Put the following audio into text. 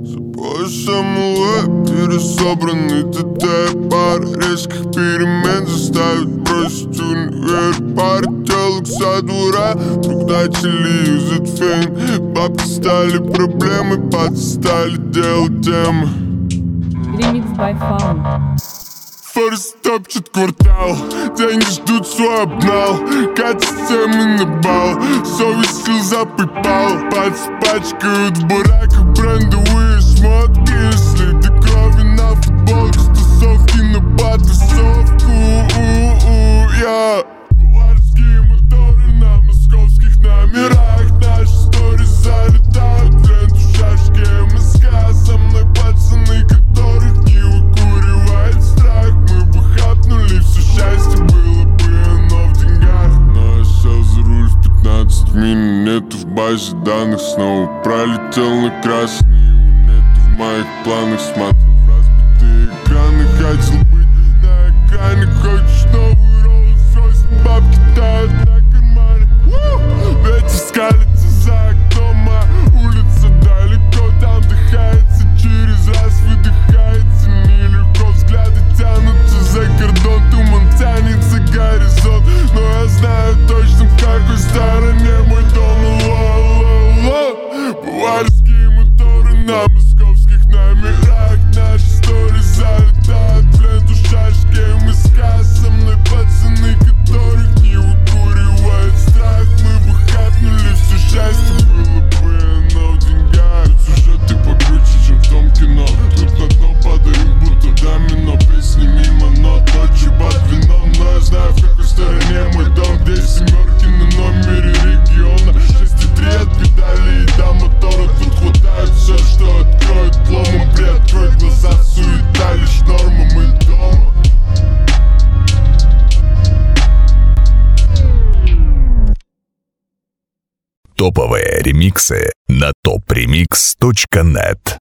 Самолет, пересобранный ТТ. Пара резких перемен заставит бросить универ. Пара телок со двора, вдруг начали юзать фейм. Бабки стали проблемой, пацаны стали делать темы. Remix by Faun. Форс топчет квартал, деньги ждут свой обнал. Катят темы на бал, совесть слеза PayPal. Пальцы пачкают в бураках брендовые шмотки. Следы крови на футболке, тусовки на потасовку. Я баварские моторы на московских номерах. Наши сторис залетают в ленту шашки МСК. Со мной пацаны, которых не выкуривает страх. Мы бы хапнули все счастье, было бы оно в деньгах. Но я сел за руль в 15 минут, нету в базе данных. Снова пролетел на красный, его нету в моих планах. Смотрел в разбитые экраны, хотел быть на экране. Хочешь новый Rolls-Royce, бабки тают на кармане. Ветер скалится за окном, а улица далеко. Там вдыхается, через раз выдыхается. Нелегко, взгляды тянутся за кордон. Туман тянет за горизонт, но я знаю точно, в какой стороне мой дом. Баварские моторы на московских номерах. Наши сторис залетают в ленту шашки МСК. Со мной пацаны, которых не выкуривает страх. Мы бы хапнули все счастье, было бы оно в деньгах. Тут сюжеты покруче, чем в том кино. Тут на дно падаем, будто домино. Песни мимо, но ночью под вином. Но я знаю, в какой стороне мой дом. Где семерки на номере региона. 6,3 от педали и до мотора. Тут хватает все, что откроет ломом. Приоткрой глаза, суета лишь норма, мы дома. Топовые ремиксы на topremix.net.